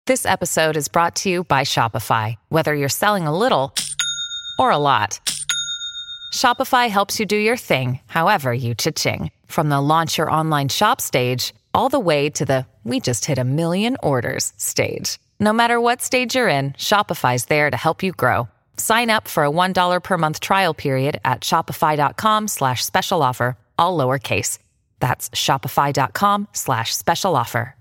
This episode is brought to you by Shopify. Whether you're selling a little or a lot, Shopify helps you do your thing, however you cha-ching. From the launch your online shop stage, all the way to the we just hit 1 million orders stage. No matter what stage you're in, Shopify's there to help you grow. Sign up for a $1 per month trial period at shopify.com/special offer, all lowercase. That's shopify.com/special offer.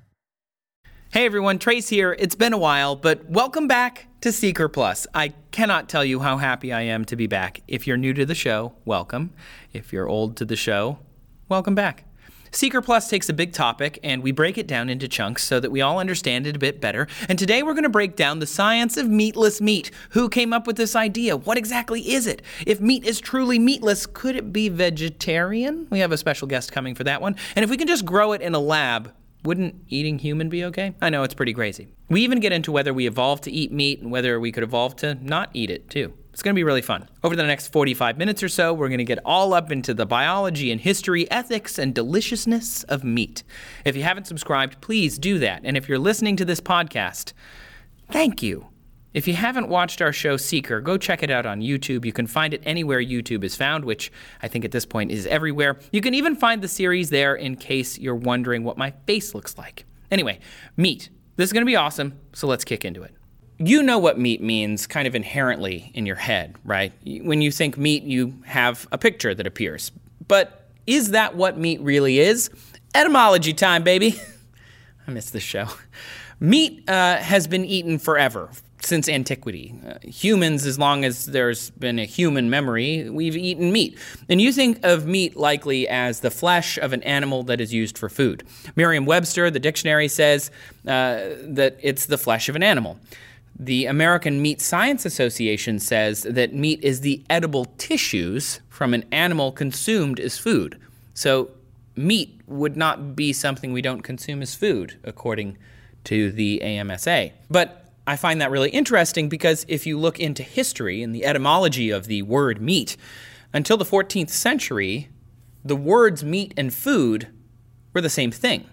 Hey everyone, Trace here. It's been a while, but welcome back to Seeker Plus. I cannot tell you how happy I am to be back. If you're new to the show, welcome. If you're old to the show, welcome back. Seeker Plus takes a big topic and we break it down into chunks so that we all understand it a bit better. And today we're going to break down the science of meatless meat. Who came up with this idea? What exactly is it? If meat is truly meatless, could it be vegetarian? We have a special guest coming for that one. And if we can just grow it in a lab, wouldn't eating human be okay? I know, it's pretty crazy. We even get into whether we evolved to eat meat and whether we could evolve to not eat it too. It's going to be really fun. Over the next 45 minutes or so, we're going to get all up into the biology and history, ethics, and deliciousness of meat. If you haven't subscribed, please do that. And if you're listening to this podcast, thank you. If you haven't watched our show Seeker, go check it out on YouTube. You can find it anywhere YouTube is found, which I think at this point is everywhere. You can even find the series there in case you're wondering what my face looks like. Anyway, meat. This is going to be awesome, so let's kick into it. You know what meat means kind of inherently in your head, right? When you think meat, you have a picture that appears. But is that what meat really is? Etymology time, baby. I miss this show. Meat has been eaten forever. Since antiquity. Humans, as long as there's been a human memory, we've eaten meat. And you think of meat likely as the flesh of an animal that is used for food. Merriam-Webster, the dictionary, says that it's the flesh of an animal. The American Meat Science Association says that meat is the edible tissues from an animal consumed as food. So meat would not be something we don't consume as food, according to the AMSA. But I find that really interesting because if you look into history and the etymology of the word meat, until the 14th century, the words meat and food were the same thing.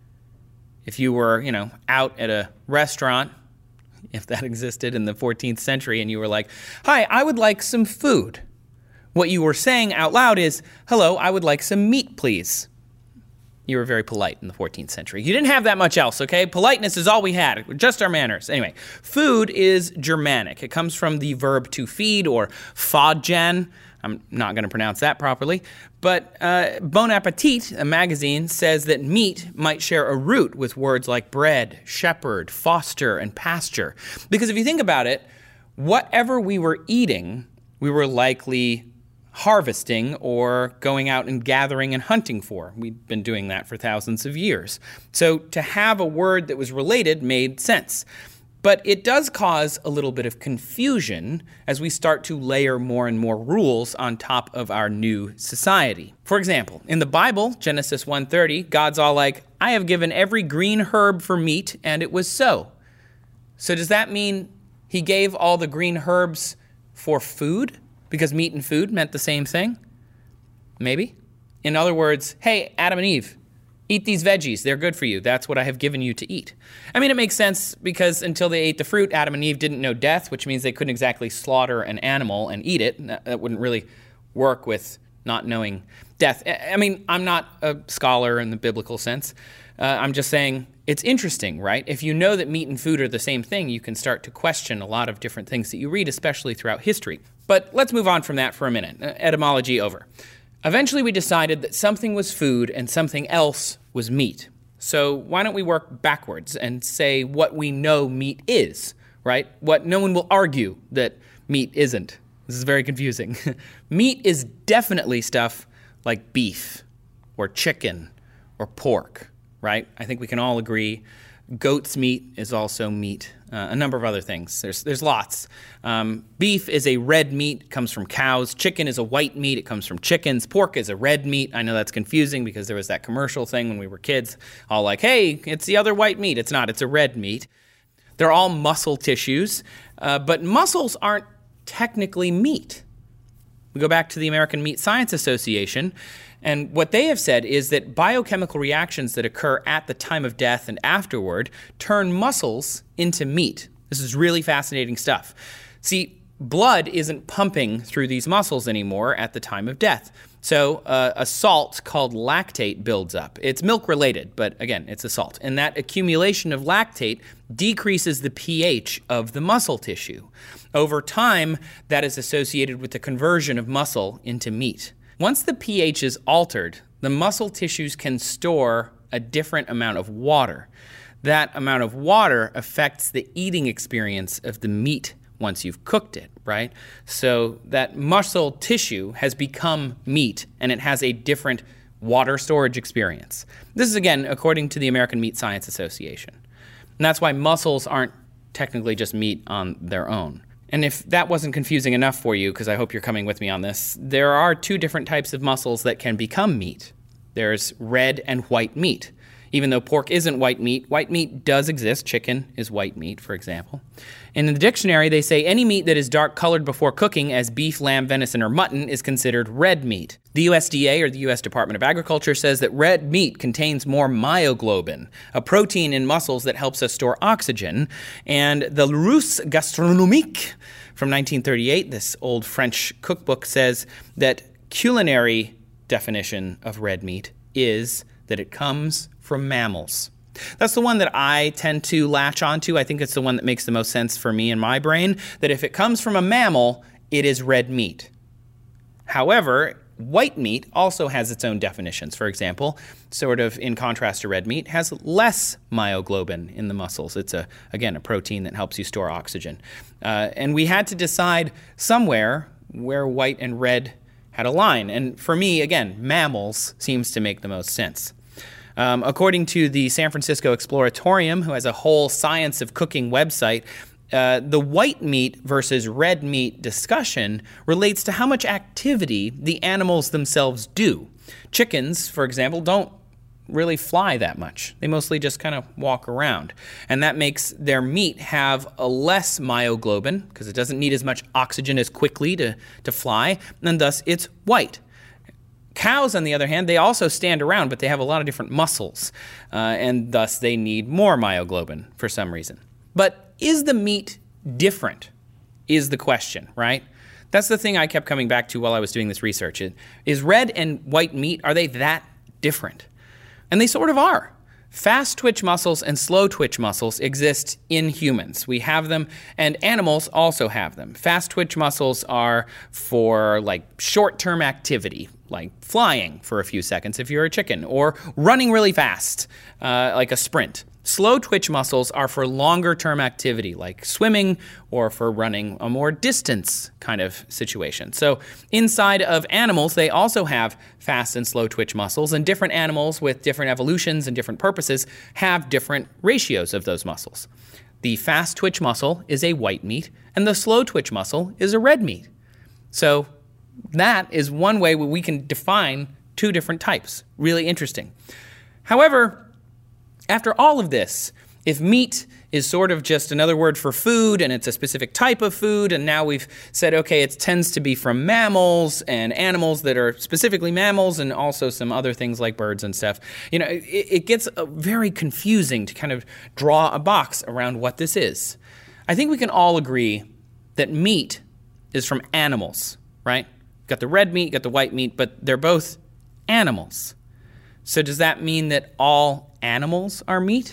If you were, out at a restaurant, if that existed in the 14th century, and you were like, "Hi, I would like some food," what you were saying out loud is, "Hello, I would like some meat, please." You were very polite in the 14th century. You didn't have that much else, okay? Politeness is all we had, just our manners. Anyway, food is Germanic. It comes from the verb to feed, or fodgen. I'm not going to pronounce that properly. But Bon Appetit, a magazine, says that meat might share a root with words like bread, shepherd, foster, and pasture. Because if you think about it, whatever we were eating, we were likely harvesting or going out and gathering and hunting for. We've been doing that for thousands of years. So to have a word that was related made sense. But it does cause a little bit of confusion as we start to layer more and more rules on top of our new society. For example, in the Bible, Genesis 1:30, God's all like, "I have given every green herb for meat, and it was so." So does that mean he gave all the green herbs for food? Because meat and food meant the same thing? Maybe. In other words, hey, Adam and Eve, eat these veggies. They're good for you. That's what I have given you to eat. I mean, it makes sense because until they ate the fruit, Adam and Eve didn't know death, which means they couldn't exactly slaughter an animal and eat it. That wouldn't really work with not knowing death. I mean, I'm not a scholar in the biblical sense. I'm just saying it's interesting, right? If you know that meat and food are the same thing, you can start to question a lot of different things that you read, especially throughout history. But let's move on from that for a minute. Etymology over. Eventually we decided that something was food and something else was meat. So why don't we work backwards and say what we know meat is, right? What no one will argue that meat isn't. This is very confusing. Meat is definitely stuff like beef or chicken or pork, right? I think we can all agree. Goat's meat is also meat. A number of other things. There's lots. Beef is a red meat, comes from cows. Chicken is a white meat, it comes from chickens. Pork is a red meat. I know that's confusing because there was that commercial thing when we were kids, all like, hey, it's the other white meat. It's not, it's a red meat. They're all muscle tissues, but muscles aren't technically meat. We go back to the American Meat Science Association, And what they have said is that biochemical reactions that occur at the time of death and afterward turn muscles into meat. This is really fascinating stuff. See, blood isn't pumping through these muscles anymore at the time of death. So a salt called lactate builds up. It's milk related, but again, it's a salt. And that accumulation of lactate decreases the pH of the muscle tissue. Over time, that is associated with the conversion of muscle into meat. Once the pH is altered, the muscle tissues can store a different amount of water. That amount of water affects the eating experience of the meat once you've cooked it, right? So that muscle tissue has become meat, and it has a different water storage experience. This is, again, according to the American Meat Science Association. And that's why muscles aren't technically just meat on their own. And if that wasn't confusing enough for you, because I hope you're coming with me on this, there are two different types of muscles that can become meat. There's red and white meat. Even though pork isn't white meat does exist. Chicken is white meat, for example. And in the dictionary, they say any meat that is dark colored before cooking, as beef, lamb, venison, or mutton, is considered red meat. The USDA, or the U.S. Department of Agriculture, says that red meat contains more myoglobin, a protein in muscles that helps us store oxygen. And the Larousse Gastronomique from 1938, this old French cookbook, says that culinary definition of red meat is that it comes from mammals. That's the one that I tend to latch onto. I think it's the one that makes the most sense for me in my brain, that if it comes from a mammal, it is red meat. However, white meat also has its own definitions. For example, sort of in contrast to red meat, has less myoglobin in the muscles. It's, again, a protein that helps you store oxygen. And we had to decide somewhere where white and red had a line. And for me, again, mammals seems to make the most sense. According to the San Francisco Exploratorium, who has a whole science of cooking website, the white meat versus red meat discussion relates to how much activity the animals themselves do. Chickens, for example, don't really fly that much. They mostly just kind of walk around. And that makes their meat have a less myoglobin because it doesn't need as much oxygen as quickly to fly, and thus it's white. Cows, on the other hand, they also stand around, but they have a lot of different muscles, and thus they need more myoglobin for some reason. But is the meat different, is the question, right? That's the thing I kept coming back to while I was doing this research. Is red and white meat, are they that different? And they sort of are. Fast twitch muscles and slow twitch muscles exist in humans. We have them, and animals also have them. Fast twitch muscles are for like short-term activity, like flying for a few seconds if you're a chicken, or running really fast, like a sprint. Slow twitch muscles are for longer-term activity, like swimming or for running a more distance kind of situation. So inside of animals, they also have fast and slow twitch muscles, and different animals with different evolutions and different purposes have different ratios of those muscles. The fast twitch muscle is a white meat, and the slow twitch muscle is a red meat. So that is one way where we can define two different types. Really interesting. However, after all of this, if meat is sort of just another word for food and it's a specific type of food, and now we've said, okay, it tends to be from mammals and animals that are specifically mammals and also some other things like birds and stuff, it gets very confusing to kind of draw a box around what this is. I think we can all agree that meat is from animals, right? You've got the red meat, you've got the white meat, but they're both animals. So does that mean that all animals are meat?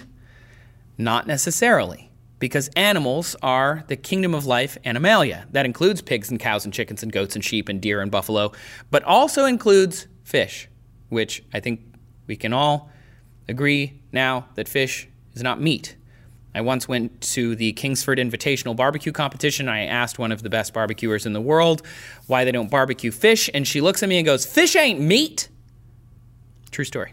Not necessarily, because animals are the kingdom of life Animalia. That includes pigs and cows and chickens and goats and sheep and deer and buffalo, but also includes fish, which I think we can all agree now that fish is not meat. I once went to the Kingsford Invitational Barbecue Competition. I asked one of the best barbecuers in the world why they don't barbecue fish, and she looks at me and goes, "Fish ain't meat." True story.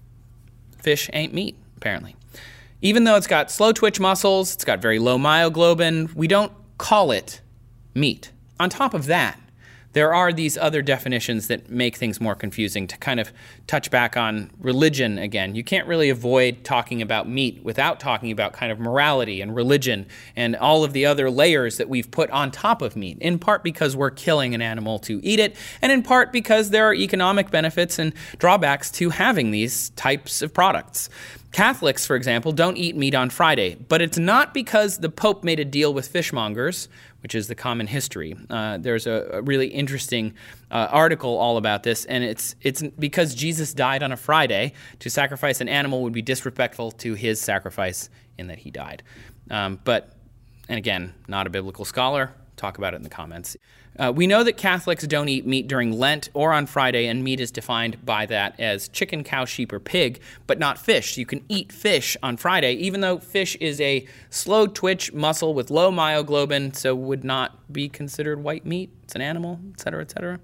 Fish ain't meat, apparently. Even though it's got slow twitch muscles, it's got very low myoglobin, we don't call it meat. On top of that, there are these other definitions that make things more confusing. To kind of touch back on religion again, you can't really avoid talking about meat without talking about kind of morality and religion and all of the other layers that we've put on top of meat, in part because we're killing an animal to eat it, and in part because there are economic benefits and drawbacks to having these types of products. Catholics, for example, don't eat meat on Friday, but it's not because the Pope made a deal with fishmongers, which is the common history. There's a really interesting article all about this, and it's because Jesus died on a Friday. To sacrifice an animal would be disrespectful to his sacrifice in that he died. And again, not a biblical scholar. Talk about it in the comments. We know that Catholics don't eat meat during Lent or on Friday, and meat is defined by that as chicken, cow, sheep, or pig, but not fish. You can eat fish on Friday, even though fish is a slow-twitch mussel with low myoglobin, so would not be considered white meat. It's an animal, et cetera, et cetera.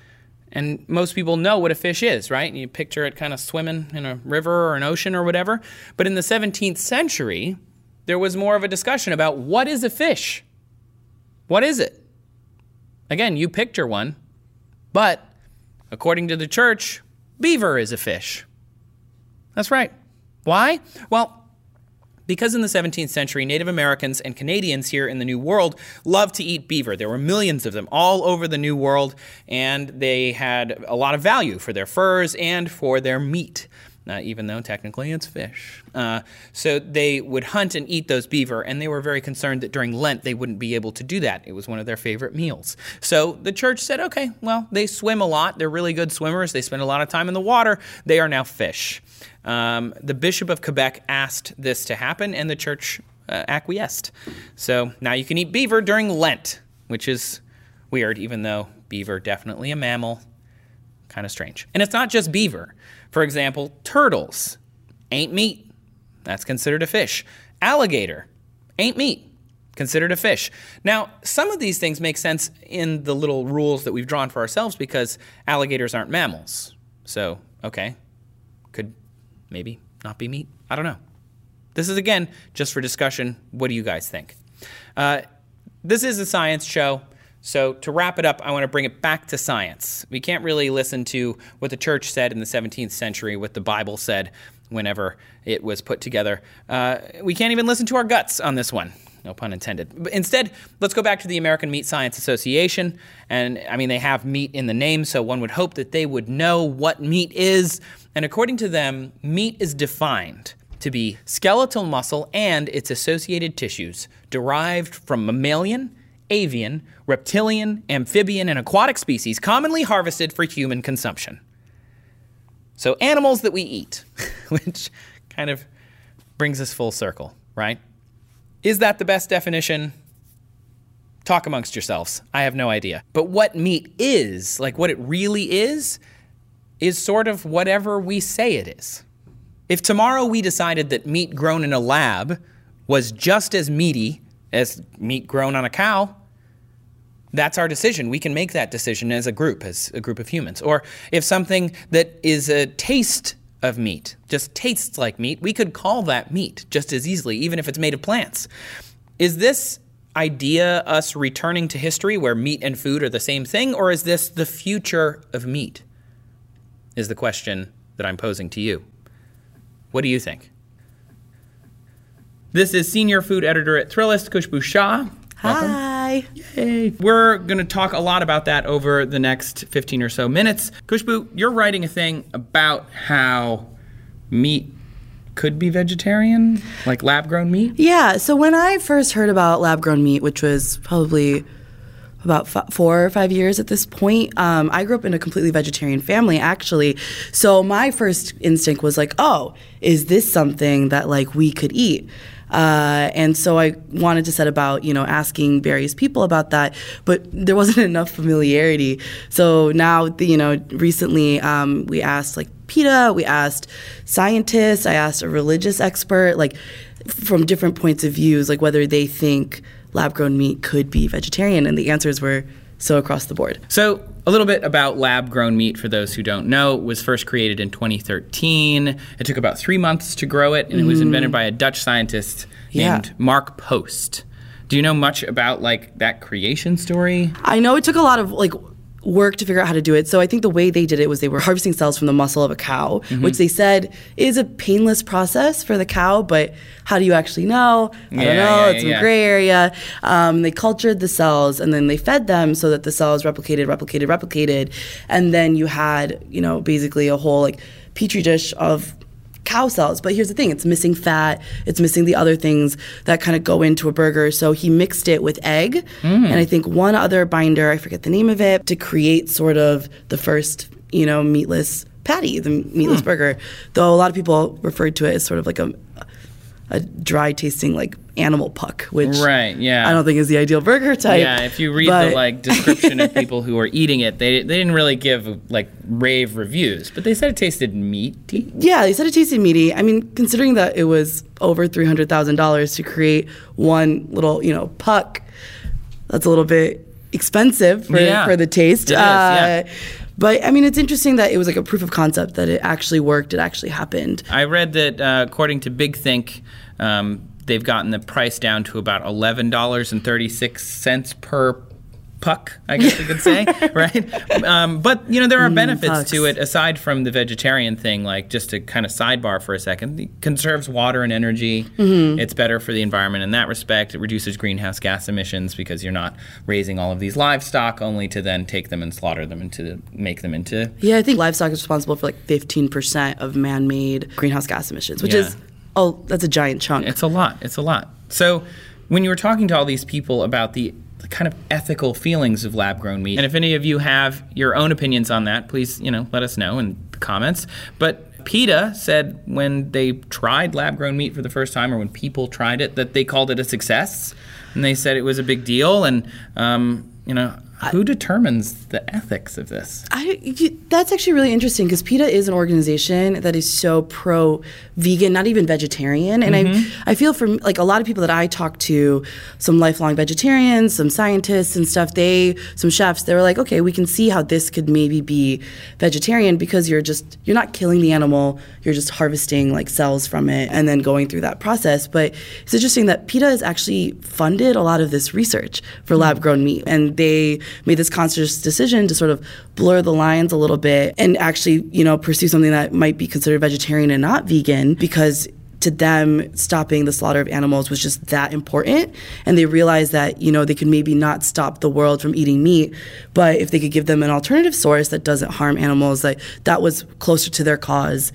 And most people know what a fish is, right? And you picture it kind of swimming in a river or an ocean or whatever. But in the 17th century, there was more of a discussion about what is a fish? What is it? Again, you picture one, but according to the church, beaver is a fish. That's right. Why? Well, because in the 17th century, Native Americans and Canadians here in the New World loved to eat beaver. There were millions of them all over the New World, and they had a lot of value for their furs and for their meat. Even though technically it's fish. So they would hunt and eat those beaver, and they were very concerned that during Lent they wouldn't be able to do that. It was one of their favorite meals. So the church said, okay, well, they swim a lot. They're really good swimmers. They spend a lot of time in the water. They are now fish. The Bishop of Quebec asked this to happen, and the church acquiesced. So now you can eat beaver during Lent, which is weird, even though beaver, definitely a mammal. Kind of strange. And it's not just beaver. For example, turtles ain't meat. That's considered a fish. Alligator ain't meat. Considered a fish. Now, some of these things make sense in the little rules that we've drawn for ourselves because alligators aren't mammals. So, okay, could maybe not be meat. I don't know. This is, again, just for discussion. What do you guys think? This is a science show. So to wrap it up, I want to bring it back to science. We can't really listen to what the church said in the 17th century, what the Bible said whenever it was put together. We can't even listen to our guts on this one. No pun intended. But instead, let's go back to the American Meat Science Association. And I mean, they have meat in the name, so one would hope that they would know what meat is. And according to them, meat is defined to be skeletal muscle and its associated tissues derived from mammalian, avian, reptilian, amphibian, and aquatic species commonly harvested for human consumption. So animals that we eat, which kind of brings us full circle, right? Is that the best definition? Talk amongst yourselves. I have no idea. But what meat is, like what it really is sort of whatever we say it is. If tomorrow we decided that meat grown in a lab was just as meaty as meat grown on a cow, that's our decision. We can make that decision as a group of humans. Or if something that is a taste of meat just tastes like meat, we could call that meat just as easily, even if it's made of plants. Is this idea us returning to history where meat and food are the same thing, or is this the future of meat? Is the question that I'm posing to you. What do you think? This is Senior Food Editor at Thrillist, Khushbu Shah. Welcome. Hi. Yay. We're going to talk a lot about that over the next 15 or so minutes. Khushbu, you're writing a thing about how meat could be vegetarian, like lab-grown meat? Yeah, so when I first heard about lab-grown meat, which was probably about 4 or 5 years at this point, I grew up in a completely vegetarian family, actually. So my first instinct was like, oh, is this something that like we could eat? And so I wanted to set about, asking various people about that, but there wasn't enough familiarity. So now, recently we asked like PETA, we asked scientists, I asked a religious expert, like from different points of views, like whether they think lab-grown meat could be vegetarian, and the answers were so across the board. So a little bit about lab-grown meat, for those who don't know. It was first created in 2013. It took about 3 months to grow it, and it was invented by a Dutch scientist named Mark Post. Do you know much about, like, that creation story? I know it took a lot of, like, work to figure out how to do it. So I think the way they did it was they were harvesting cells from the muscle of a cow, which they said is a painless process for the cow, but how do you actually know? I don't know. It's a gray area. They cultured the cells and then they fed them so that the cells replicated. And then you had, basically a whole like petri dish of cow cells. But here's the thing, it's missing fat, it's missing the other things that kind of go into a burger. So he mixed it with egg and I think one other binder, I forget the name of it, to create sort of the first, meatless patty, the meatless burger. Though a lot of people referred to it as sort of like a dry tasting like animal puck, which I don't think is the ideal burger type. Yeah, if you read the description of people who are eating it, they didn't really give rave reviews, but they said it tasted meaty. Yeah, they said it tasted meaty. I mean, considering that it was over $300,000 to create one little, puck, that's a little bit expensive for the taste. It is, But I mean, it's interesting that it was like a proof of concept that it actually worked, it actually happened. I read that according to Big Think, they've gotten the price down to about $11.36 per puck, I guess you could say, right? But, there are benefits pucks to it aside from the vegetarian thing, like just to kind of sidebar for a second. It conserves water and energy. It's better for the environment in that respect. It reduces greenhouse gas emissions because you're not raising all of these livestock only to then take them and slaughter them and to make them into... Yeah, I think livestock is responsible for 15% of man-made greenhouse gas emissions, which is, that's a giant chunk. It's a lot. So when you were talking to all these people about the kind of ethical feelings of lab-grown meat. And if any of you have your own opinions on that, please, let us know in the comments. But PETA said when they tried lab-grown meat for the first time, or when people tried it, that they called it a success. And they said it was a big deal. And, who determines the ethics of this? That's actually really interesting because PETA is an organization that is so pro-vegan, not even vegetarian. And I feel for a lot of people that I talk to, some lifelong vegetarians, some scientists and stuff, some chefs, they were like, okay, we can see how this could maybe be vegetarian because you're not killing the animal, you're just harvesting cells from it and then going through that process. But it's interesting that PETA has actually funded a lot of this research for lab-grown meat, and they made this conscious decision to sort of blur the lines a little bit and actually, pursue something that might be considered vegetarian and not vegan because to them, stopping the slaughter of animals was just that important. And they realized that, they could maybe not stop the world from eating meat, but if they could give them an alternative source that doesn't harm animals, that was closer to their cause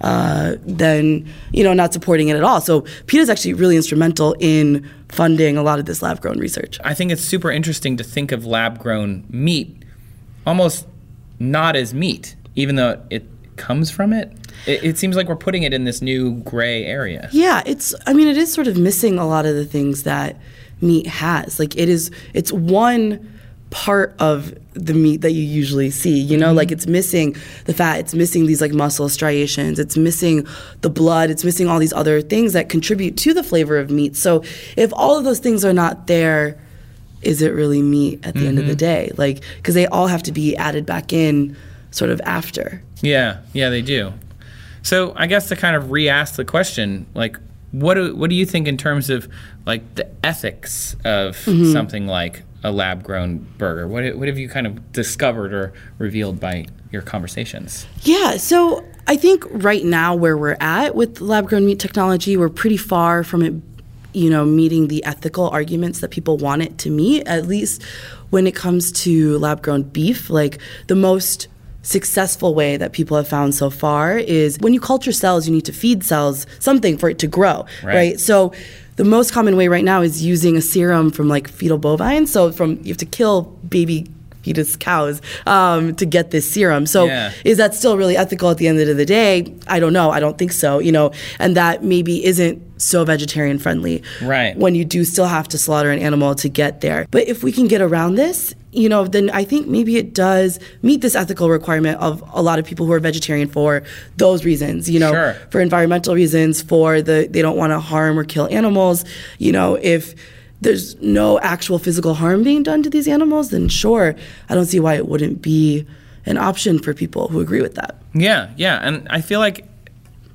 than, not supporting it at all. So PETA is actually really instrumental in funding a lot of this lab-grown research. I think it's super interesting to think of lab-grown meat almost not as meat, even though it comes from it. It seems like we're putting it in this new gray area. Yeah, it is sort of missing a lot of the things that meat has. It's one part of the meat that you usually see, it's missing the fat, it's missing these muscle striations, it's missing the blood, it's missing all these other things that contribute to the flavor of meat. So if all of those things are not there, is it really meat at the end of the day? Because they all have to be added back in sort of after. Yeah, they do. So I guess to kind of re-ask the question, what do you think in terms of the ethics of something like a lab-grown burger? What have you kind of discovered or revealed by your conversations? Yeah, so I think right now where we're at with lab-grown meat technology, we're pretty far from it, meeting the ethical arguments that people want it to meet, at least when it comes to lab-grown beef. The most successful way that people have found so far is when you culture cells, you need to feed cells something for it to grow, right? So the most common way right now is using a serum from fetal bovines. So you have to kill baby fetus cows to get this serum. So is that still really ethical at the end of the day? I don't know. I don't think so, and that maybe isn't so vegetarian friendly. Right. When you do still have to slaughter an animal to get there. But if we can get around this, then I think maybe it does meet this ethical requirement of a lot of people who are vegetarian for those reasons, for environmental reasons, they don't want to harm or kill animals. If there's no actual physical harm being done to these animals, then sure, I don't see why it wouldn't be an option for people who agree with that. Yeah. And I feel like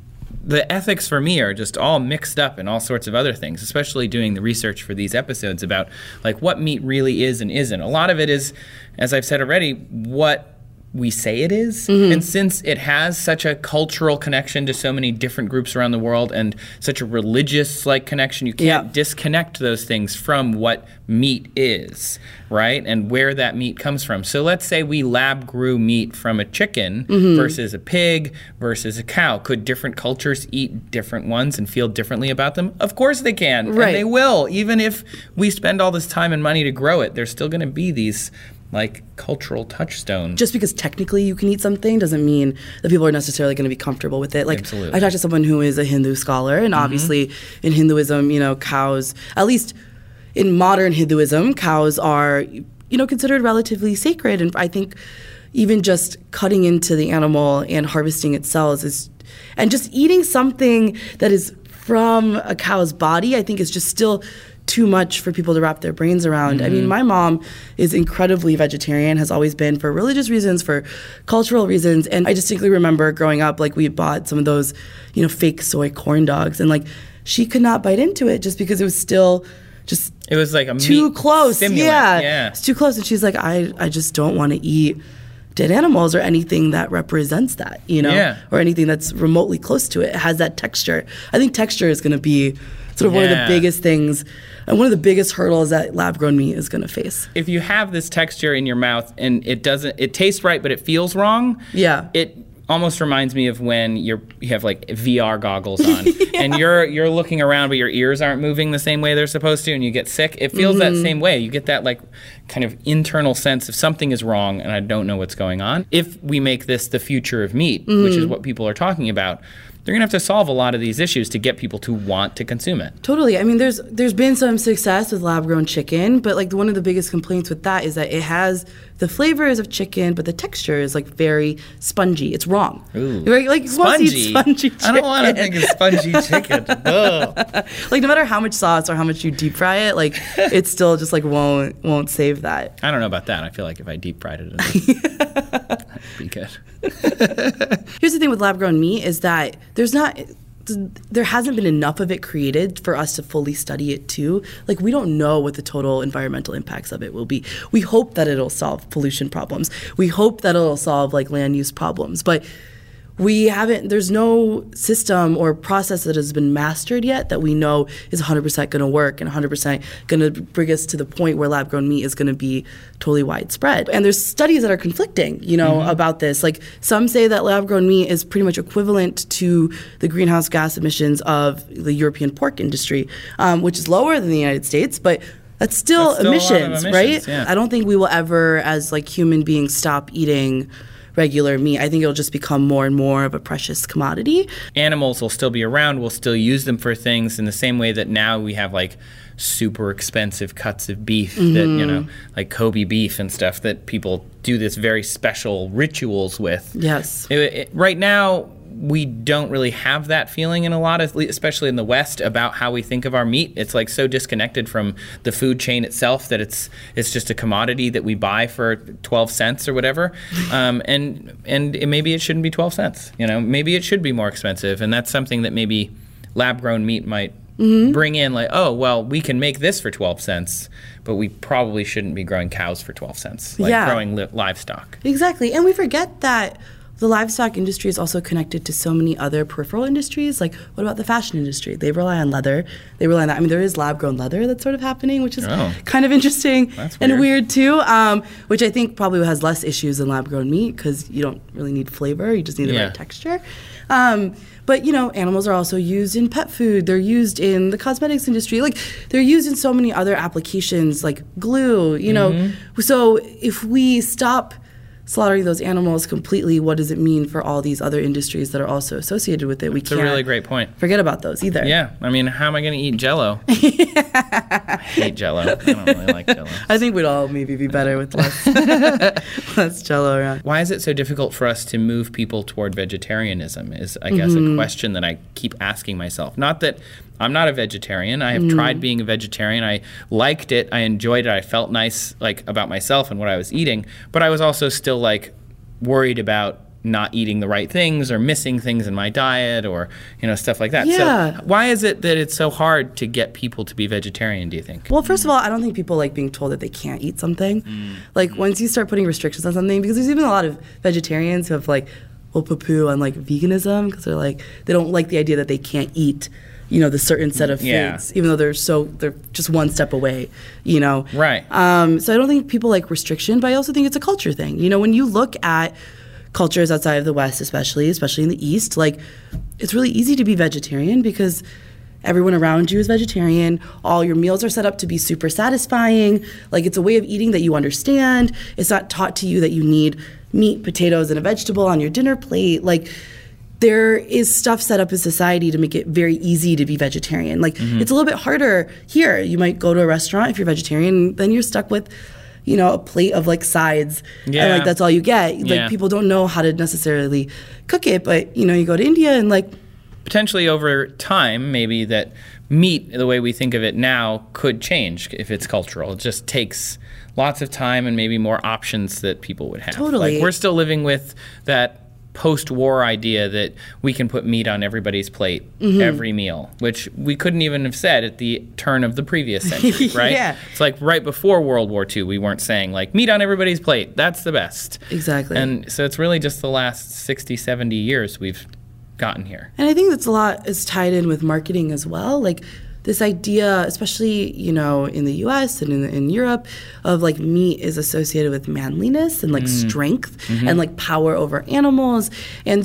the ethics for me are just all mixed up in all sorts of other things, especially doing the research for these episodes about like what meat really is and isn't. A lot of it is, as I've said already, what we say it is. And since it has such a cultural connection to so many different groups around the world and such a religious like connection, you can't disconnect those things from what meat is, right? And where that meat comes from. So let's say we lab grew meat from a chicken versus a pig versus a cow. Could different cultures eat different ones and feel differently about them? Of course they can, and they will. Even if we spend all this time and money to grow it, there's still going to be these like cultural touchstones. Just because technically you can eat something doesn't mean that people are necessarily going to be comfortable with it. Like, absolutely. I talked to someone who is a Hindu scholar, and obviously in Hinduism, you know, cows, at least in modern Hinduism, cows are, you know, considered relatively sacred. And I think even just cutting into the animal and harvesting its cells is, and just eating something that is from a cow's body, I think is just still too much for people to wrap their brains around. I mean, my mom is incredibly vegetarian, has always been, for religious reasons, for cultural reasons. And I distinctly remember growing up, like, we bought some of those, you know, fake soy corn dogs, and like she could not bite into it just because it was still just, it was like a too meat close. stimulant. Yeah, it's too close. And she's like, I just don't want to eat dead animals or anything that represents that, you know, or anything that's remotely close to it. It has that texture. I think texture is going to be sort of one of the biggest things and one of the biggest hurdles that lab-grown meat is going to face. If you have this texture in your mouth and it tastes right, but it feels wrong, it almost reminds me of when you have like VR goggles on and you're looking around, but your ears aren't moving the same way they're supposed to, and you get sick. It feels that same way. You get that like kind of internal sense of something is wrong and I don't know what's going on. If we make this the future of meat, which is what people are talking about, they're going to have to solve a lot of these issues to get people to want to consume it. Totally. I mean, there's been some success with lab-grown chicken, but like one of the biggest complaints with that is that it has the flavors of chicken, but the texture is like very spongy. It's wrong. Ooh. Right? Like, spongy? Spongy chicken. I don't want to think of spongy chicken. Like, no matter how much sauce or how much you deep fry it, like it still just like won't save that. I don't know about that. I feel like if I deep fried it, that'd be good. Here's the thing with lab-grown meat is that there hasn't been enough of it created for us to fully study it too. Like, we don't know what the total environmental impacts of it will be. We hope that it'll solve pollution problems. We hope that it'll solve like land use problems, but there's no system or process that has been mastered yet that we know is 100% going to work and 100% going to bring us to the point where lab-grown meat is going to be totally widespread. And there's studies that are conflicting, you know, about this. Like, some say that lab-grown meat is pretty much equivalent to the greenhouse gas emissions of the European pork industry, which is lower than the United States, but that's still emissions, right? Yeah. I don't think we will ever, as like human beings, stop eating regular meat. I think it'll just become more and more of a precious commodity. Animals will still be around. We'll still use them for things in the same way that now we have like super expensive cuts of beef that, you know, like Kobe beef and stuff that people do this very special rituals with. Yes. Right now, we don't really have that feeling in a lot of, especially in the West, about how we think of our meat. It's like so disconnected from the food chain itself that it's just a commodity that we buy for 12 cents or whatever. And maybe it shouldn't be 12 cents. You know, maybe it should be more expensive. And that's something that maybe lab-grown meat might bring in, like, oh, well, we can make this for 12 cents, but we probably shouldn't be growing cows for 12 cents, like growing livestock. Exactly. And we forget that the livestock industry is also connected to so many other peripheral industries. Like, what about the fashion industry? They rely on leather. They rely on that. I mean, there is lab-grown leather that's sort of happening, which is kind of interesting and weird too, which I think probably has less issues than lab-grown meat because you don't really need flavor. You just need the right texture. But, you know, animals are also used in pet food. They're used in the cosmetics industry. Like, they're used in so many other applications, like glue, you know. So if we stop slaughtering those animals completely, what does it mean for all these other industries that are also associated with it? We can't a really great point. Forget about those either. Yeah. I mean, how am I going to eat Jell-O? I hate Jell-O. I don't really like Jell-O. I think we'd all maybe be better with less Jell-O around. Why is it so difficult for us to move people toward vegetarianism is, I guess, a question that I keep asking myself. Not that I'm not a vegetarian. I have tried being a vegetarian. I liked it. I enjoyed it. I felt nice, like, about myself and what I was eating. But I was also still, like, worried about not eating the right things or missing things in my diet or, stuff like that. Yeah. So why is it that it's so hard to get people to be vegetarian, do you think? Well, first of all, I don't think people like being told that they can't eat something. Like once you start putting restrictions on something, because there's even a lot of vegetarians who have like, will poo-poo on like veganism because they're like, they don't like the idea that they can't eat the certain set of foods, even though they're just one step away, Right. So I don't think people like restriction, but I also think it's a culture thing. When you look at cultures outside of the West, especially in the East, like it's really easy to be vegetarian because everyone around you is vegetarian. All your meals are set up to be super satisfying. Like it's a way of eating that you understand. It's not taught to you that you need meat, potatoes, and a vegetable on your dinner plate. Like there is stuff set up in society to make it very easy to be vegetarian. Like it's a little bit harder here. You might go to a restaurant if you're vegetarian, then you're stuck with a plate of like sides and like that's all you get. Like people don't know how to necessarily cook it, but you go to India and like potentially over time maybe that meat, the way we think of it now, could change if it's cultural. It just takes lots of time and maybe more options that people would have. Totally. Like we're still living with that post-war idea that we can put meat on everybody's plate every meal, which we couldn't even have said at the turn of the previous century, right? Yeah. It's like right before World War II, we weren't saying like meat on everybody's plate, that's the best. Exactly. And so it's really just the last 60, 70 years we've gotten here. And I think that's a lot is tied in with marketing as well. Like this idea, especially, in the US and in Europe, of like meat is associated with manliness and like strength and like power over animals. And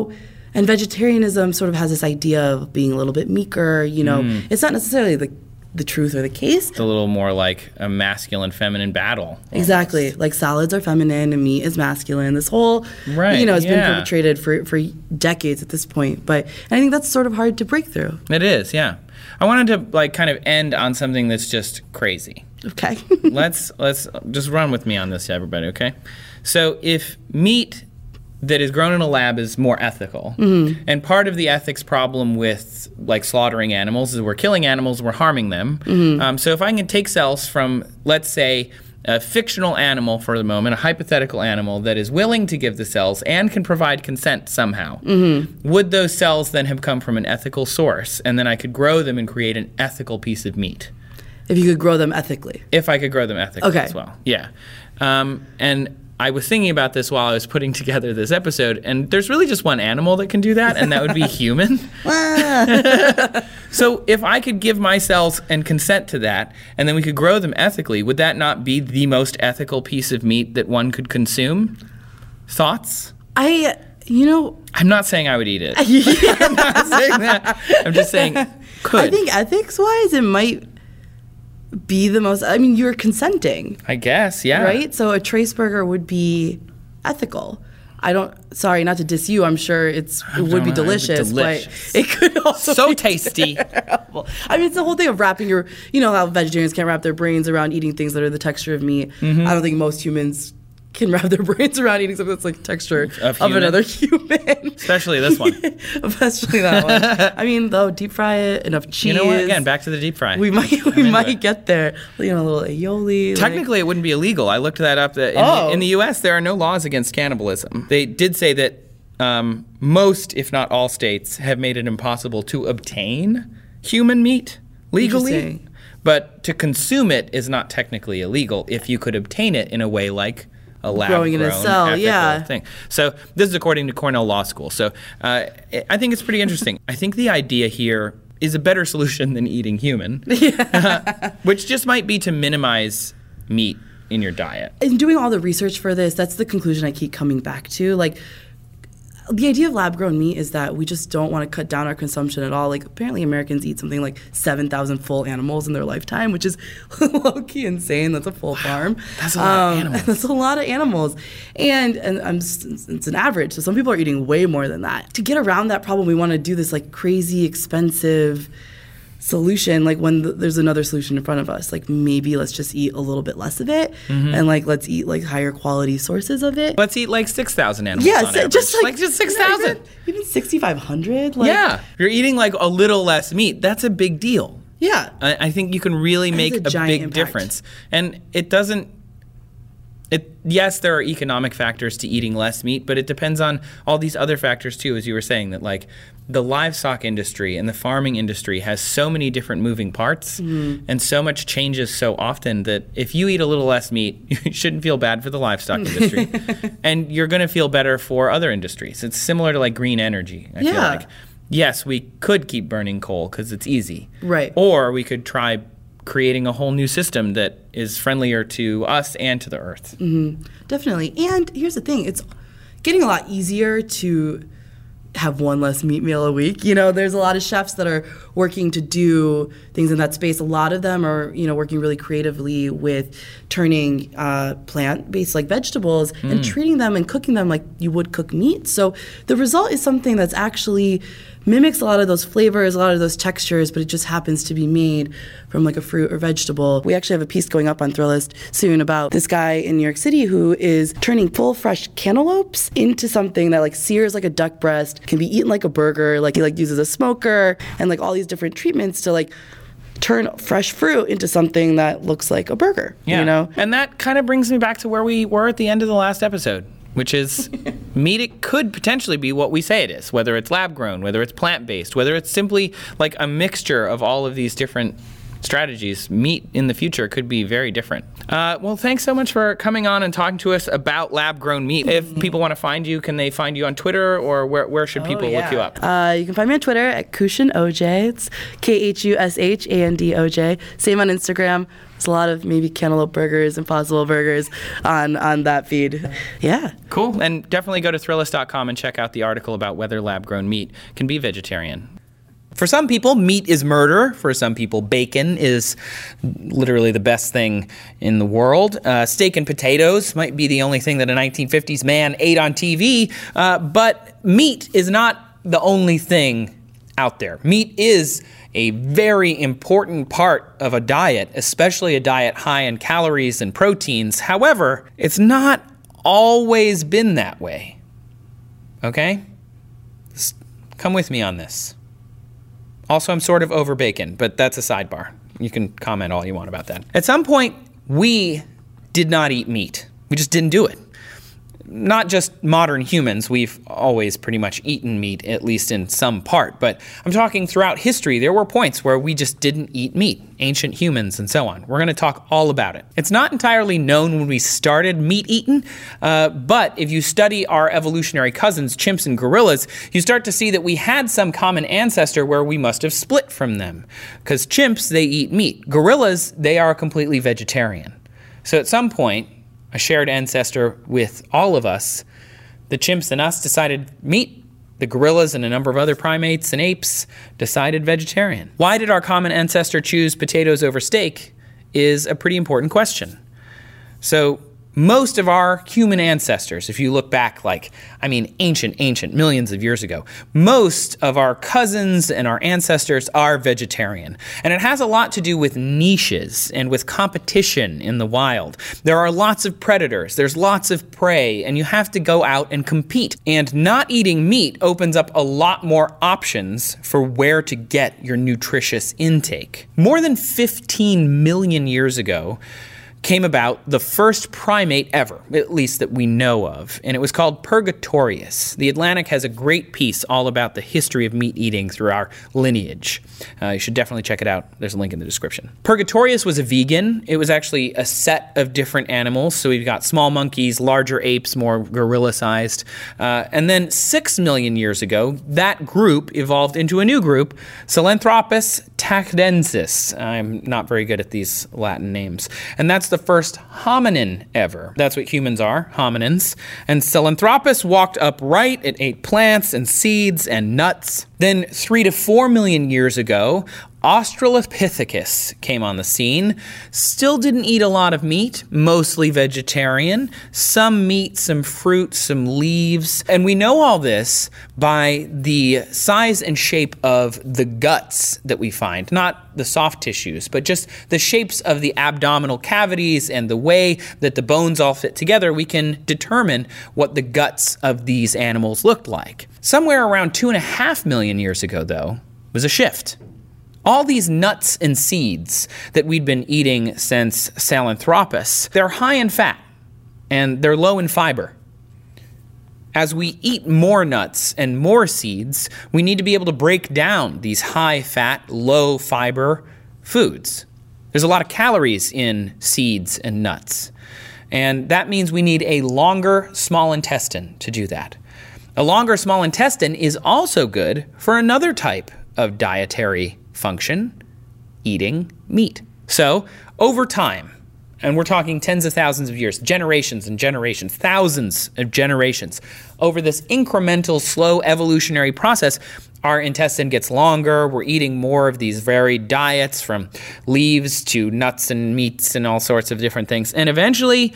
vegetarianism sort of has this idea of being a little bit meeker, It's not necessarily the truth or the case. It's a little more like a masculine-feminine battle. Exactly. Almost. Like salads are feminine and meat is masculine. This whole, right, has been perpetrated for decades at this point. But I think that's sort of hard to break through. It is, yeah. I wanted to like kind of end on something that's just crazy. Okay. Let's just run with me on this, everybody, okay? So if meat that is grown in a lab is more ethical, and part of the ethics problem with like slaughtering animals is we're killing animals, we're harming them. So if I can take cells from, let's say, a fictional animal for the moment, a hypothetical animal that is willing to give the cells and can provide consent somehow, would those cells then have come from an ethical source? And then I could grow them and create an ethical piece of meat. If you could grow them ethically. If I could grow them ethically as well. Yeah. And I was thinking about this while I was putting together this episode, and there's really just one animal that can do that, and that would be human. So if I could give my cells and consent to that, and then we could grow them ethically, would that not be the most ethical piece of meat that one could consume? Thoughts? I'm not saying I would eat it. I'm not saying that. I'm just saying could. I think ethics-wise, it might be the most, you're consenting. I guess, yeah. Right? So a trace burger would be ethical. Sorry, not to diss you, I'm sure it would be delicious, but it could also so be tasty. terrible. It's the whole thing of wrapping how vegetarians can't wrap their brains around eating things that are the texture of meat. I don't think most humans can wrap their brains around eating something that's like texture of another human. Especially this one. Especially that one. Though, deep fry it, enough cheese. You know what? Again, back to the deep fry. We might get there. A little aioli. Technically, it wouldn't be illegal. I looked that up. In the U.S., there are no laws against cannibalism. They did say that most, if not all states, have made it impossible to obtain human meat legally. But to consume it is not technically illegal if you could obtain it in a way like a lab-grown in a cell, thing. So this is according to Cornell Law School. So I think it's pretty interesting. I think the idea here is a better solution than eating human, which just might be to minimize meat in your diet. In doing all the research for this, that's the conclusion I keep coming back to. Like, the idea of lab-grown meat is that we just don't want to cut down our consumption at all. Like, apparently Americans eat something like 7,000 full animals in their lifetime, which is low-key insane. That's a full farm. That's a lot of animals. That's a lot of animals. And it's an average, so some people are eating way more than that. To get around that problem, we want to do this, like, crazy, expensive solution, like when there's another solution in front of us, like maybe let's just eat a little bit less of it, and like let's eat like higher quality sources of it. Let's eat like 6,000 animals on average. just 6,000. Even 6,500. Yeah, you're eating like a little less meat. That's a big deal. Yeah, I think you can really make a big impact. difference, and it doesn't Yes, there are economic factors to eating less meat, but it depends on all these other factors too, as you were saying, that like the livestock industry and the farming industry has so many different moving parts and so much changes so often that if you eat a little less meat, you shouldn't feel bad for the livestock industry. And you're going to feel better for other industries. It's similar to like green energy, I feel like. Yes, we could keep burning coal because it's easy. Right. Or we could try creating a whole new system that is friendlier to us and to the earth. Definitely. And here's the thing, it's getting a lot easier to have one less meat meal a week. You know, there's a lot of chefs that are working to do things in that space. A lot of them are, you know, working really creatively with turning plant-based like vegetables and treating them and cooking them like you would cook meat. So the result is something that's actually mimics a lot of those flavors, a lot of those textures, but it just happens to be made from like a fruit or vegetable. We actually have a piece going up on Thrillist soon about this guy in New York City who is turning full fresh cantaloupes into something that like sears like a duck breast, can be eaten like a burger, like he like uses a smoker and like all these different treatments to like turn fresh fruit into something that looks like a burger, you know? And that kind of brings me back to where we were at the end of the last episode, which is meat. It could potentially be what we say it is, whether it's lab grown, whether it's plant-based, whether it's simply like a mixture of all of these different strategies. Meat in the future could be very different. Well, thanks so much for coming on and talking to us about lab-grown meat. If people want to find you, can they find you on Twitter, or where should people look you up? You can find me on Twitter at Kushan OJ. It's KHUSHANDOJ. Same on Instagram. There's a lot of maybe cantaloupe burgers, Impossible burgers on that feed. Yeah. Cool. And definitely go to Thrillist.com and check out the article about whether lab-grown meat can be vegetarian. For some people, meat is murder. For some people, bacon is literally the best thing in the world. Steak and potatoes might be the only thing that a 1950s man ate on TV. But meat is not the only thing out there. Meat is a very important part of a diet, especially a diet high in calories and proteins. However, it's not always been that way. Okay? Just come with me on this. Also, I'm sort of over bacon, but that's a sidebar. You can comment all you want about that. At some point, we did not eat meat. We just didn't do it. Not just modern humans, we've always pretty much eaten meat, at least in some part, but I'm talking throughout history, there were points where we just didn't eat meat, ancient humans and so on. We're gonna talk all about it. It's not entirely known when we started meat eating, but if you study our evolutionary cousins, chimps and gorillas, you start to see that we had some common ancestor where we must have split from them. Because chimps, they eat meat. Gorillas, they are completely vegetarian. So at some point, a shared ancestor with all of us, the chimps and us decided meat. The gorillas and a number of other primates and apes decided vegetarian. Why did our common ancestor choose potatoes over steak is a pretty important question. So most of our human ancestors, if you look back ancient, millions of years ago, most of our cousins and our ancestors are vegetarian. And it has a lot to do with niches and with competition in the wild. There are lots of predators, there's lots of prey, and you have to go out and compete. And not eating meat opens up a lot more options for where to get your nutritious intake. More than 15 million years ago, came about the first primate ever, at least that we know of, and it was called Purgatorius. The Atlantic has a great piece all about the history of meat eating through our lineage. You should definitely check it out. There's a link in the description. Purgatorius was a vegan. It was actually a set of different animals. So we've got small monkeys, larger apes, more gorilla-sized. And then 6 million years ago, that group evolved into a new group, Sahelanthropus tachensis. I'm not very good at these Latin names. And that's the first hominin ever. That's what humans are, hominins. And Sahelanthropus walked upright. It ate plants and seeds and nuts. Then 3 to 4 million years ago, Australopithecus came on the scene. Still didn't eat a lot of meat, mostly vegetarian. Some meat, some fruit, some leaves. And we know all this by the size and shape of the guts that we find. Not the soft tissues, but just the shapes of the abdominal cavities and the way that the bones all fit together. We can determine what the guts of these animals looked like. Somewhere around 2.5 million years ago, though, was a shift. All these nuts and seeds that we'd been eating since Sahelanthropus, they're high in fat. and they're low in fiber. As we eat more nuts and more seeds, we need to be able to break down these high-fat, low-fiber foods. There's a lot of calories in seeds and nuts, and that means we need a longer small intestine to do that. A longer small intestine is also good for another type of dietary function, eating meat. So, over time, and we're talking tens of thousands of years, generations and generations, thousands of generations. Over this incremental, slow evolutionary process, our intestine gets longer. We're eating more of these varied diets, from leaves to nuts and meats and all sorts of different things. And eventually,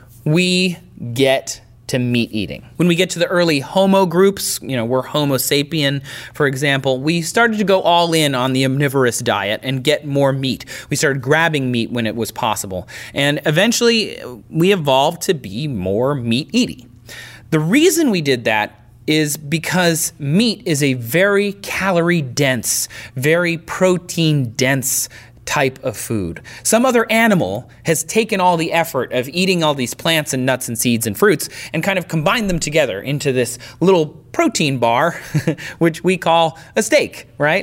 we get to meat eating. When we get to the early Homo groups, we're Homo sapien, for example, we started to go all in on the omnivorous diet and get more meat. We started grabbing meat when it was possible. And eventually, we evolved to be more meat eating. The reason we did that is because meat is a very calorie dense, very protein dense type of food. Some other animal has taken all the effort of eating all these plants and nuts and seeds and fruits and kind of combined them together into this little protein bar, which we call a steak, right?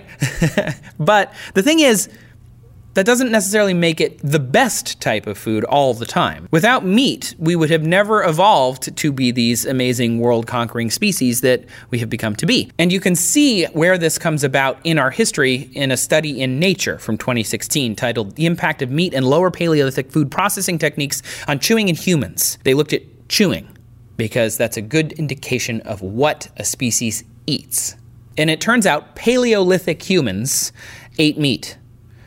But the thing is, that doesn't necessarily make it the best type of food all the time. Without meat, we would have never evolved to be these amazing world-conquering species that we have become to be. And you can see where this comes about in our history in a study in Nature from 2016 titled "The Impact of Meat and Lower Paleolithic Food Processing Techniques on Chewing in Humans." They looked at chewing because that's a good indication of what a species eats. And it turns out Paleolithic humans ate meat.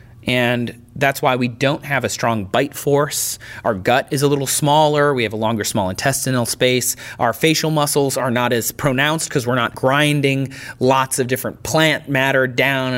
And that's why we don't have a strong bite force. Our gut is a little smaller. We have a longer small intestinal space. Our facial muscles are not as pronounced because we're not grinding lots of different plant matter down.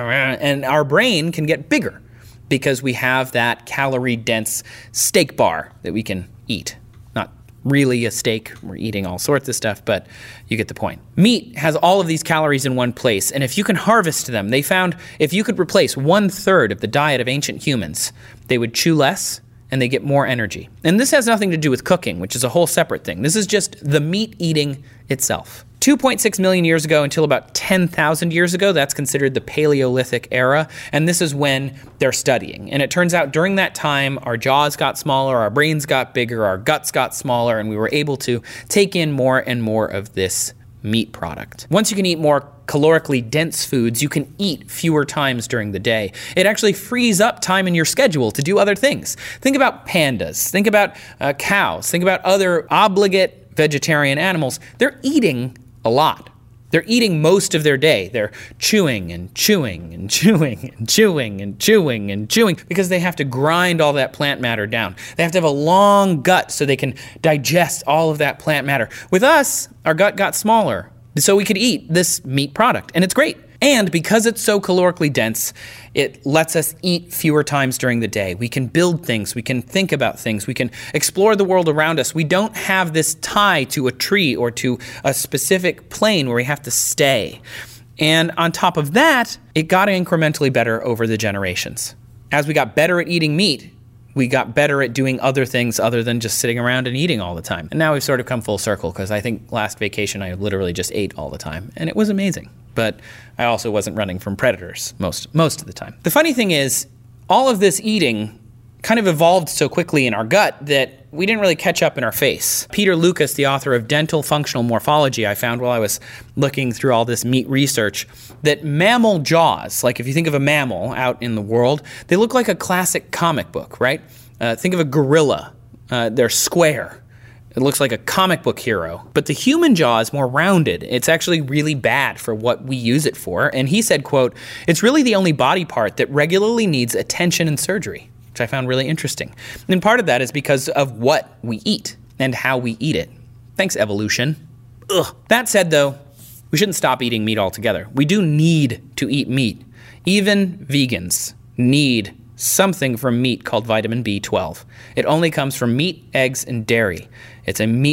And our brain can get bigger because we have that calorie-dense steak bar that we can eat. Not really a steak. We're eating all sorts of stuff, but you get the point. Meat has all of these calories in one place, and if you can harvest them, they found if you could replace 1/3 of the diet of ancient humans, they would chew less and they get more energy. And this has nothing to do with cooking, which is a whole separate thing. This is just the meat eating itself. 2.6 million years ago until about 10,000 years ago, that's considered the Paleolithic era, and this is when they're studying. And it turns out during that time, our jaws got smaller, our brains got bigger, our guts got smaller, and we were able to take in more and more of this meat product. Once you can eat more calorically dense foods, you can eat fewer times during the day. It actually frees up time in your schedule to do other things. Think about pandas, think about cows, think about other obligate vegetarian animals. They're eating a lot. They're eating most of their day. They're chewing and chewing and chewing and chewing and chewing and chewing because they have to grind all that plant matter down. They have to have a long gut so they can digest all of that plant matter. With us, our gut got smaller, so we could eat this meat product, and it's great. And because it's so calorically dense, it lets us eat fewer times during the day. We can build things, we can think about things, we can explore the world around us. We don't have this tie to a tree or to a specific plane where we have to stay. And on top of that, it got incrementally better over the generations. As we got better at eating meat, we got better at doing other things other than just sitting around and eating all the time. And now we've sort of come full circle because I think last vacation I literally just ate all the time, and it was amazing. But I also wasn't running from predators most of the time. The funny thing is, all of this eating kind of evolved so quickly in our gut that we didn't really catch up in our face. Peter Lucas, the author of Dental Functional Morphology, I found while I was looking through all this meat research, that mammal jaws, like if you think of a mammal out in the world, they look like a classic comic book, right? Think of a gorilla. They're square. It looks like a comic book hero. But the human jaw is more rounded. It's actually really bad for what we use it for. And he said, quote, "It's really the only body part that regularly needs attention and surgery," which I found really interesting. And part of that is because of what we eat and how we eat it. Thanks, evolution. Ugh. That said, though, we shouldn't stop eating meat altogether. We do need to eat meat. Even vegans need something from meat called vitamin B12. It only comes from meat, eggs, and dairy. It's a meat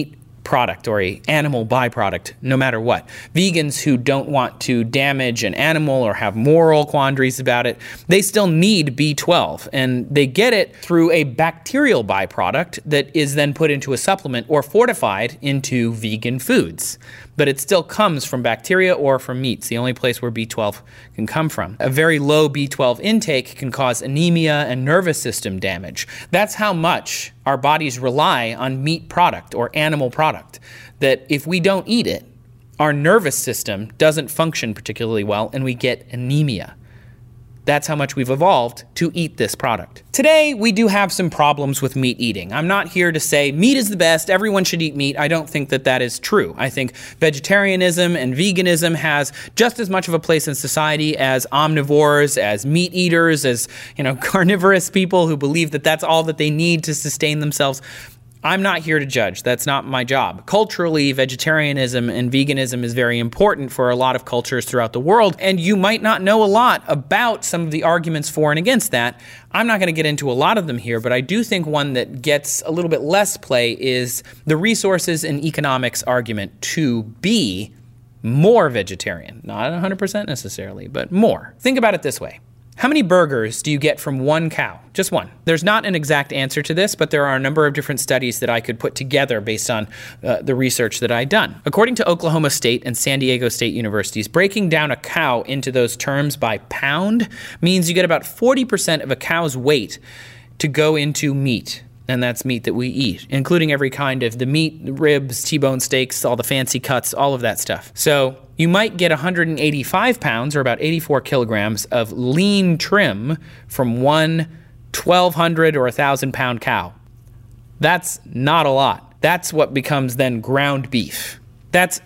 product or a animal byproduct, no matter what. Vegans who don't want to damage an animal or have moral quandaries about it, they still need B12, and they get it through a bacterial byproduct that is then put into a supplement or fortified into vegan foods. But it still comes from bacteria or from meats, the only place where B12 can come from. A very low B12 intake can cause anemia and nervous system damage. That's how much our bodies rely on meat product or animal product, that if we don't eat it, our nervous system doesn't function particularly well and we get anemia. That's how much we've evolved to eat this product. Today, we do have some problems with meat eating. I'm not here to say meat is the best, everyone should eat meat. I don't think that that is true. I think vegetarianism and veganism has just as much of a place in society as omnivores, as meat eaters, as, carnivorous people who believe that that's all that they need to sustain themselves. I'm not here to judge. That's not my job. Culturally, vegetarianism and veganism is very important for a lot of cultures throughout the world, and you might not know a lot about some of the arguments for and against that. I'm not going to get into a lot of them here, but I do think one that gets a little bit less play is the resources and economics argument to be more vegetarian. Not 100% necessarily, but more. Think about it this way. How many burgers do you get from one cow? Just one. There's not an exact answer to this, but there are a number of different studies that I could put together based on the research that I've done. According to Oklahoma State and San Diego State universities, breaking down a cow into those terms by pound means you get about 40% of a cow's weight to go into meat. And that's meat that we eat, including every kind of the meat, ribs, T-bone steaks, all the fancy cuts, all of that stuff. So you might get 185 pounds, or about 84 kilograms, of lean trim from one 1,200 or 1,000-pound cow. That's not a lot. That's what becomes then ground beef. That's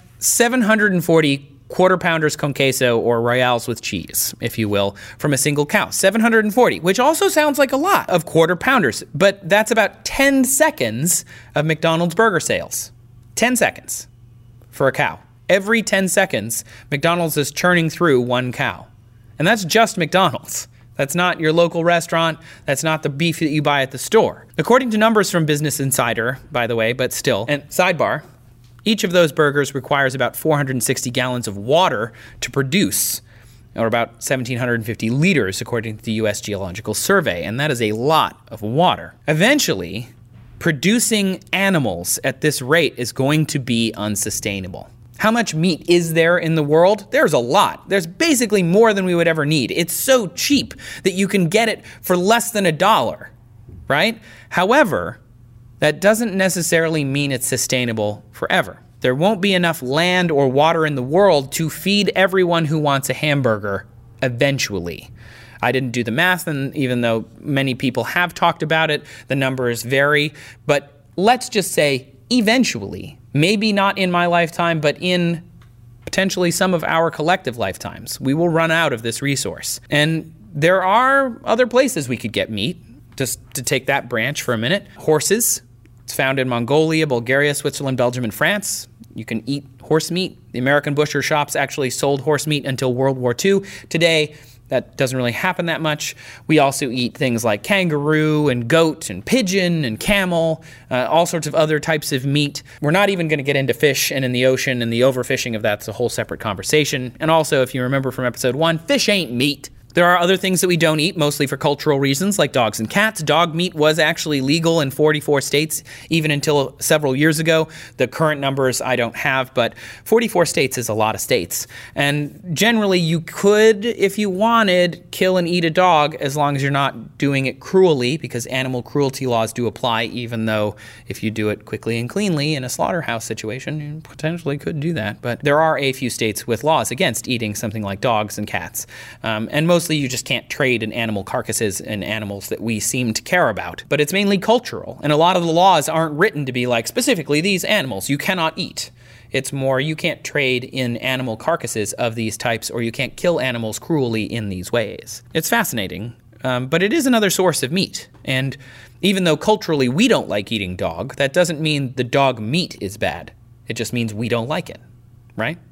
740 quarter pounders con queso, or royales with cheese, if you will, from a single cow. 740, which also sounds like a lot of quarter pounders, but that's about 10 seconds of McDonald's burger sales. 10 seconds for a cow. Every 10 seconds, McDonald's is churning through one cow. And that's just McDonald's. That's not your local restaurant. That's not the beef that you buy at the store. According to numbers from Business Insider, by the way, but still, and sidebar, each of those burgers requires about 460 gallons of water to produce, or about 1,750 liters, according to the U.S. Geological Survey, and that is a lot of water. Eventually, producing animals at this rate is going to be unsustainable. How much meat is there in the world? There's a lot. There's basically more than we would ever need. It's so cheap that you can get it for less than $1, right? However, that doesn't necessarily mean it's sustainable forever. There won't be enough land or water in the world to feed everyone who wants a hamburger eventually. I didn't do the math, and even though many people have talked about it, the numbers vary. But let's just say eventually, maybe not in my lifetime, but in potentially some of our collective lifetimes, we will run out of this resource. And there are other places we could get meat. Just to take that branch for a minute. Horses. It's found in Mongolia, Bulgaria, Switzerland, Belgium, and France. You can eat horse meat. The American butcher shops actually sold horse meat until World War II. Today, that doesn't really happen that much. We also eat things like kangaroo and goat and pigeon and camel, all sorts of other types of meat. We're not even going to get into fish and in the ocean, and the overfishing of that's a whole separate conversation. And also, if you remember from episode 1, fish ain't meat. There are other things that we don't eat, mostly for cultural reasons, like dogs and cats. Dog meat was actually legal in 44 states, even until several years ago. The current numbers I don't have, but 44 states is a lot of states. And generally, you could, if you wanted, kill and eat a dog as long as you're not doing it cruelly, because animal cruelty laws do apply, even though if you do it quickly and cleanly in a slaughterhouse situation, you potentially could do that. But there are a few states with laws against eating something like dogs and cats. And mostly you just can't trade in animal carcasses and animals that we seem to care about. But it's mainly cultural. And a lot of the laws aren't written to be like, specifically these animals you cannot eat. It's more, you can't trade in animal carcasses of these types, or you can't kill animals cruelly in these ways. It's fascinating, but it is another source of meat. And even though culturally we don't like eating dog, that doesn't mean the dog meat is bad. It just means we don't like it, right?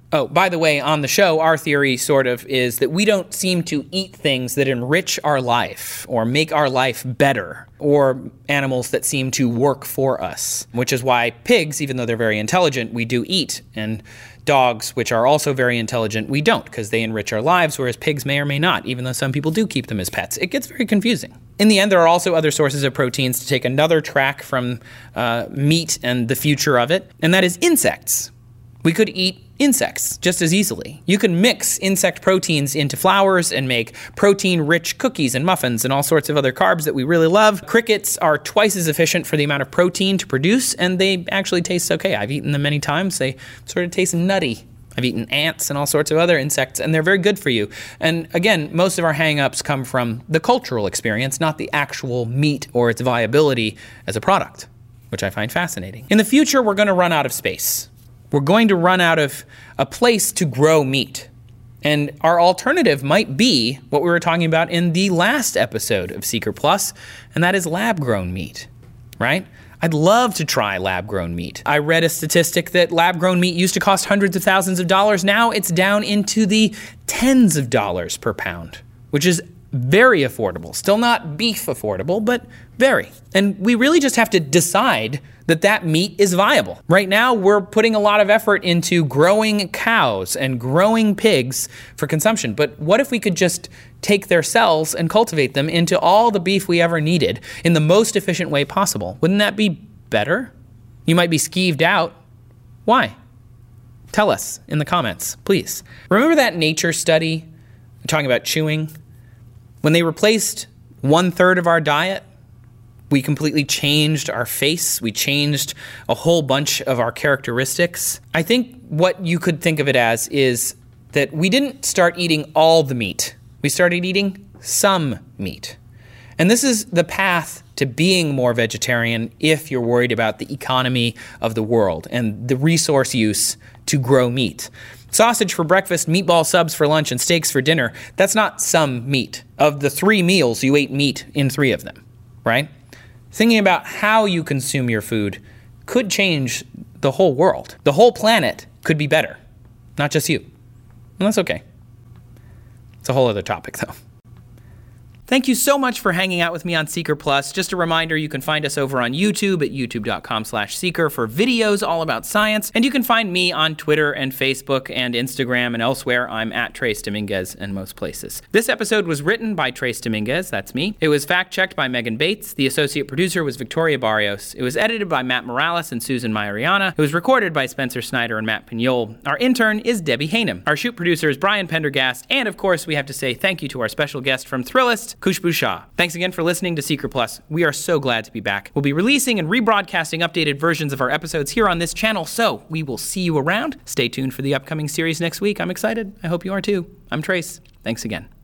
Oh, by the way, on the show, our theory sort of is that we don't seem to eat things that enrich our life or make our life better, or animals that seem to work for us, which is why pigs, even though they're very intelligent, we do eat, and dogs, which are also very intelligent, we don't, because they enrich our lives, whereas pigs may or may not, even though some people do keep them as pets. It gets very confusing. In the end, there are also other sources of proteins to take another track from meat and the future of it, and that is insects. We could eat insects just as easily. You can mix insect proteins into flours and make protein-rich cookies and muffins and all sorts of other carbs that we really love. Crickets are twice as efficient for the amount of protein to produce, and they actually taste okay. I've eaten them many times. They sort of taste nutty. I've eaten ants and all sorts of other insects, and they're very good for you. And again, most of our hang-ups come from the cultural experience, not the actual meat or its viability as a product, which I find fascinating. In the future, we're going to run out of space. We're going to run out of a place to grow meat. And our alternative might be what we were talking about in the last episode of Seeker Plus, and that is lab-grown meat, right? I'd love to try lab-grown meat. I read a statistic that lab-grown meat used to cost hundreds of thousands of dollars. Now it's down into the tens of dollars per pound, which is very affordable. Still not beef affordable, but very. And we really just have to decide that that meat is viable. Right now, we're putting a lot of effort into growing cows and growing pigs for consumption. But what if we could just take their cells and cultivate them into all the beef we ever needed in the most efficient way possible? Wouldn't that be better? You might be skeeved out. Why? Tell us in the comments, please. Remember that Nature study talking about chewing? When they replaced 1/3 of our diet, we completely changed our face. We changed a whole bunch of our characteristics. I think what you could think of it as is that we didn't start eating all the meat. We started eating some meat. And this is the path to being more vegetarian if you're worried about the economy of the world and the resource use to grow meat. Sausage for breakfast, meatball subs for lunch, and steaks for dinner, that's not some meat. Of the 3 meals, you ate meat in 3 of them, right? Thinking about how you consume your food could change the whole world. The whole planet could be better, not just you. And that's okay. It's a whole other topic, though. Thank you so much for hanging out with me on Seeker Plus. Just a reminder, you can find us over on YouTube at youtube.com/Seeker for videos all about science. And you can find me on Twitter and Facebook and Instagram and elsewhere. I'm at Trace Dominguez in most places. This episode was written by Trace Dominguez, that's me. It was fact-checked by Megan Bates. The associate producer was Victoria Barrios. It was edited by Matt Morales and Susan Mariana. It was recorded by Spencer Snyder and Matt Pignol. Our intern is Debbie Hanem. Our shoot producer is Brian Pendergast. And of course, we have to say thank you to our special guest from Thrillist, Khushbu Shah. Thanks again for listening to Seeker Plus. We are so glad to be back. We'll be releasing and rebroadcasting updated versions of our episodes here on this channel, so we will see you around. Stay tuned for the upcoming series next week. I'm excited. I hope you are too. I'm Trace. Thanks again.